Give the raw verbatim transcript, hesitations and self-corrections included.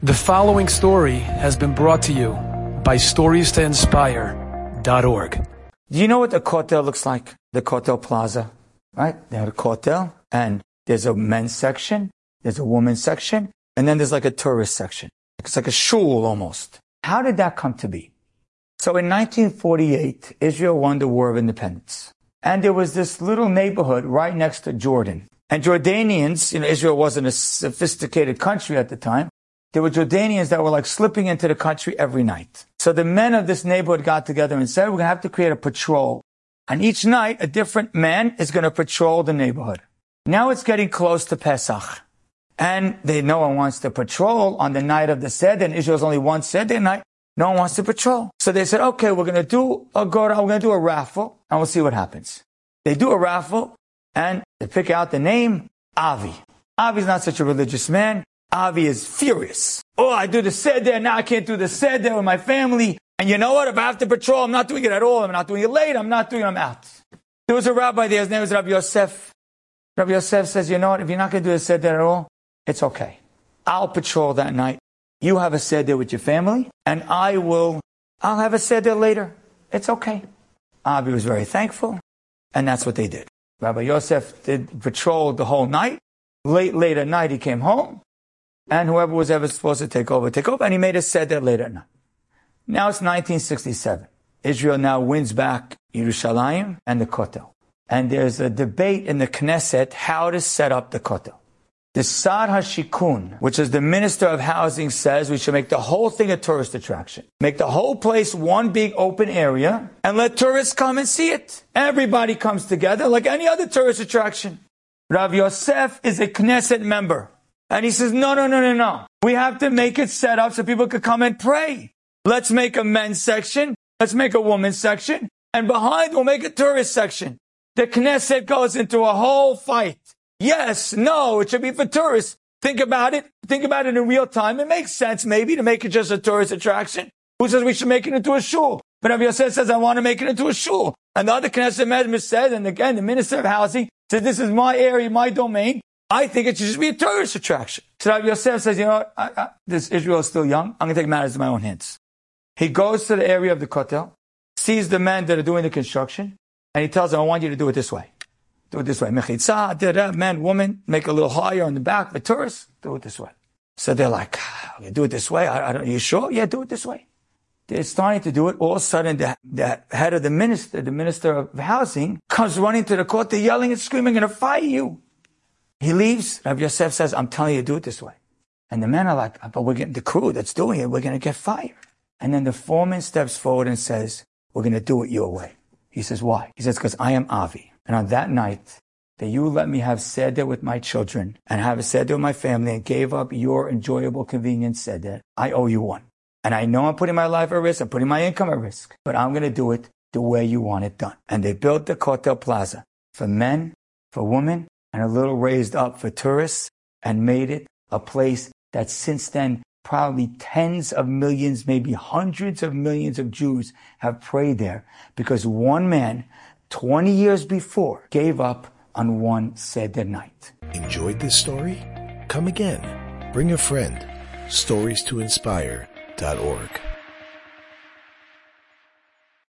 The following story has been brought to you by stories to inspire dot org. Do you know what the Kotel looks like? The Kotel Plaza, right? They have a Kotel, and there's a men's section, there's a women's section, and then there's like a tourist section. It's like a shul almost. How did that come to be? So in nineteen forty-eight, Israel won the War of Independence. And there was this little neighborhood right next to Jordan. And Jordanians, you know, Israel wasn't a sophisticated country at the time. There were Jordanians that were like slipping into the country every night. So the men of this neighborhood got together and said, we're going to have to create a patrol. And each night, a different man is going to patrol the neighborhood. Now it's getting close to Pesach. And they, no one wants to patrol on the night of the Seder. And Israel's only one Seder night. No one wants to patrol. So they said, okay, we're going to do a go, we're going to do a raffle, and we'll see what happens. They do a raffle, and they pick out the name Avi. Avi's not such a religious man. Avi is furious. Oh, I do the Seder, now I can't do the Seder with my family. And you know what? If I have to patrol, I'm not doing it at all. I'm not doing it late. I'm not doing it. I'm out. There was a rabbi there. His name was Rabbi Yosef. Rabbi Yosef says, you know what? If you're not going to do the Seder at all, it's okay. I'll patrol that night. You have a Seder with your family, and I will, I'll have a Seder later. It's okay. Avi was very thankful, and that's what they did. Rabbi Yosef did patrol the whole night. Late, late at night, he came home. And whoever was ever supposed to take over, take over. And he made a Seder later at night. Now it's nineteen sixty-seven. Israel now wins back Yerushalayim and the Kotel. And there's a debate in the Knesset how to set up the Kotel. The Sar HaShikun, which is the Minister of Housing, says we should make the whole thing a tourist attraction. Make the whole place one big open area and let tourists come and see it. Everybody comes together like any other tourist attraction. Rav Yosef is a Knesset member. And he says, no, no, no, no, no. We have to make it set up so people could come and pray. Let's make a men's section. Let's make a women's section. And behind, we'll make a tourist section. The Knesset goes into a whole fight. Yes, no, it should be for tourists. Think about it. Think about it in real time. It makes sense maybe to make it just a tourist attraction. Who says we should make it into a shul? But Rabbi Yosef says, I want to make it into a shul. And the other Knesset member said, and again, the Minister of Housing said, this is my area, my domain. I think it should just be a tourist attraction. So Rabbi Yosef says, you know what, I, I, this Israel is still young. I'm going to take matters in my own hands. He goes to the area of the Kotel, sees the men that are doing the construction, and he tells them, I want you to do it this way. Do it this way. Mechitza, did that, man, woman, make a little higher on the back for tourists. Do it this way. So they're like, okay, do it this way. I, I don't, are you sure? Yeah, do it this way. They're starting to do it. All of a sudden, the, the head of the minister, the Minister of Housing, comes running to the Kotel, yelling and screaming, I'm going to fire you. He leaves. Rabbi Yosef says, I'm telling you to do it this way. And the men are like, but we're getting the crew that's doing it. We're going to get fired. And then the foreman steps forward and says, we're going to do it your way. He says, why? He says, because I am Avi. And on that night that you let me have Seder with my children and have a Seder with my family and gave up your enjoyable, convenient Seder, I owe you one. And I know I'm putting my life at risk. I'm putting my income at risk. But I'm going to do it the way you want it done. And they built the Kotel Plaza for men, for women, and a little raised up for tourists, and made it a place that since then probably tens of millions, maybe hundreds of millions of Jews have prayed there because one man, twenty years before, gave up on one Seder night. Enjoyed this story? Come again. Bring a friend. stories to inspire dot org